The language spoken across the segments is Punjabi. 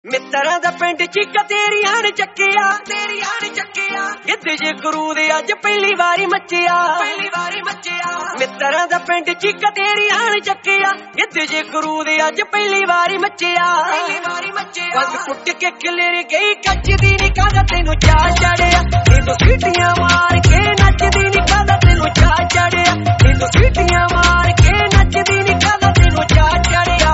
ਮਿੱਤਰਾਂ ਦਾ ਪਿੰਡ ਚੀਕਾ ਤੇਰੀਆਂ ਨੇ ਚੱਕਿਆ ਗਿੱਧੇ ਜੇ ਗੁਰੂ ਦੇ ਅੱਜ ਪਹਿਲੀ ਵਾਰੀ ਮੱਚਿਆ ਮਿੱਤਰਾਂ ਦਾ ਪਿੰਡ ਚੀਕਾ ਤੇਰੀਆਂ ਨੇ ਚੱਕਿਆ ਗਿੱਧੇ ਜੇ ਗੁਰੂ ਦੇ ਅੱਜ ਪਹਿਲੀ ਵਾਰੀ ਮੱਚਿਆ ਵੱਧ ਕੁੱਟ ਕੇ ਖਿਲਰ ਗਈ ਕੱਚਦੀ ਨੀ ਕਾਹਦਾ ਤੈਨੂੰ ਚਾਹ ਚੜਿਆ ਤੈਨੂੰ ਸੀਟੀਆਂ ਮਾਰ ਕੇ ਨੱਚਦੀ ਨੀ ਕਾਹਦਾ ਤੈਨੂੰ ਚਾਹ ਚੜਿਆ ਤੈਨੂੰ ਸੀਟੀਆਂ ਮਾਰ ਕੇ ਨੱਚਦੀ ਨੀ ਕਾਹਦਾ ਤੈਨੂੰ ਚਾਹ ਚੜਿਆ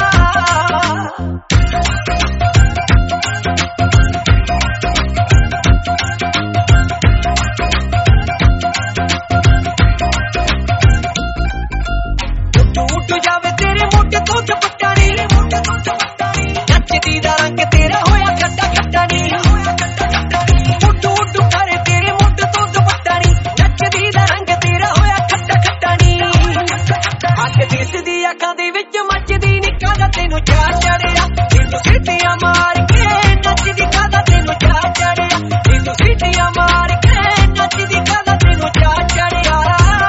ਉੱਡ ਜਾਵੇ ਤੇਰੇ ਮੋਢੇ ਤੋਂ ਦੁਪੱਟਾ ਨੀ ਨੱਚਦੀ ਦਾ ਰੰਗ ਤੇਰਾ ਹੋਇਆ ਖੱਟਾ ਖੱਟਾ ਨੀ ਉੱਡ ਕਰੇ ਤੇਰੇ ਮੋਢੇ ਤੋਂ ਦੁਪੱਟਾ ਨੀ ਨੱਚਦੀ ਦਾ ਰੰਗ ਤੇਰਾ ਹੋਇਆ ਖੱਟਾ ਖੱਟਾ ਨੀ ਅੱਖ ਦਿਸਦੀ ਅੱਖਾਂ ਦੇ ਵਿੱਚ ਮੱਚਦੀ ਨੀ ਕਾਹਦਾ ਤੈਨੂੰ ਚਾਹ ਚੜਿਆ ਤੈਨੂੰ ਸੀਟੀਆਂ ਮਾਰ ਕੇ ਨੱਚਦੀ ਕਾਹਦਾ ਤੈਨੂੰ ਚਾਹ ਚੜਿਆ ਤੈਨੂੰ ਸੀਟੀਆਂ ਮਾਰ ਕੇ ਨੱਚਦੀ ਕਾਹਦਾ ਤੈਨੂੰ ਚਾਹ ਚੜਿਆ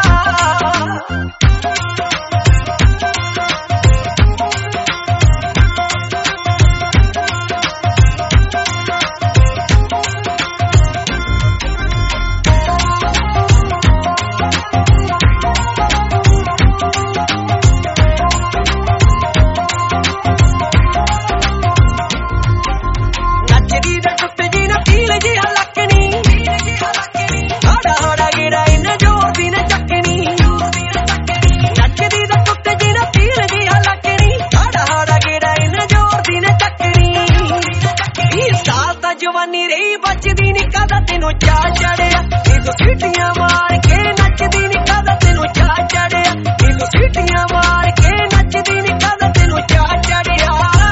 ਜਵਾਨੀ ਰਹੀ ਬਚਦੀ ਨੀ ਕਾਹਦਾ ਤੈਨੂੰ ਚਾਹ ਚੜਿਆ ਤੈਨੂੰ ਸੀਟੀਆਂ ਮਾਰ ਕੇ ਨੱਚਦੀ ਨੀ ਕਾਹਦਾ ਤੈਨੂੰ ਚਾਹ ਚੜਿਆ ਤੈਨੂੰ ਸੀਟੀਆਂ ਮਾਰ ਕੇ ਨੱਚਦੀ ਨੀ ਕਾਹਦਾ ਤੈਨੂੰ ਚਾਹ ਚੜਿਆ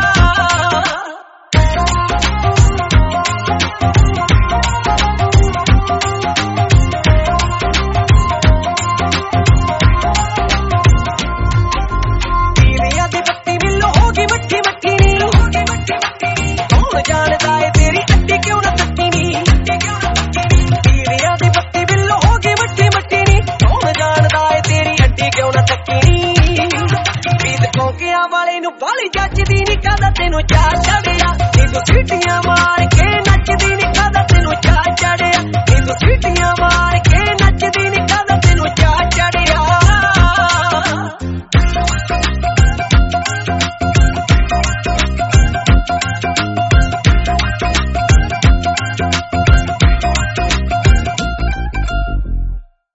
ਤੀਵੀਆਂ ਦੀ ਬੱਤੀ ਮਿਲੋ ਹੋ ਗਈ ਮੱਠੀ ਮੱਠੀ ਨੀ ਕੌਣ ਜਾਣਦਾ ਏ ਤੇਰੀ ਅੱਡੀ ਕਿਉਂ ਨਾ ਤੱਕੀ ਨੀ ਤੀਵੀਆਂ ਦੀ ਬੱਤੀ ਬਿੱਲੋ ਹੋ ਗਈ ਮੱਠੀ ਮੱਠੀ ਨੀ ਕੌਣ ਜਾਣਦਾ ਏ ਤੇਰੀ ਅੱਡੀ ਕਿਉਂ ਨਾ ਤੱਕੀ ਨੀ ਪ੍ਰੀਤ ਕੋਕਿਆਂ ਵਾਲੇ ਨੂੰ ਬਾਲੀ ਜੱਜਦੀ ਨੀ ਕਾਹਦਾ ਤੈਨੂੰ ਚਾਹ ਚੜਿਆ ਤੈਨੂੰ ਸੀਟੀਆਂ ਮਾਰ ਕੇ ਨੱਚਦੀ ਨੀ ਕਾਹਦਾ ਤੈਨੂੰ ਚਾਹ ਚੜਿਆ ਤੈਨੂੰ ਸੀਟੀਆਂ ਮਾਰ ਕੇ ਨੱਚਦੀ ਨੀ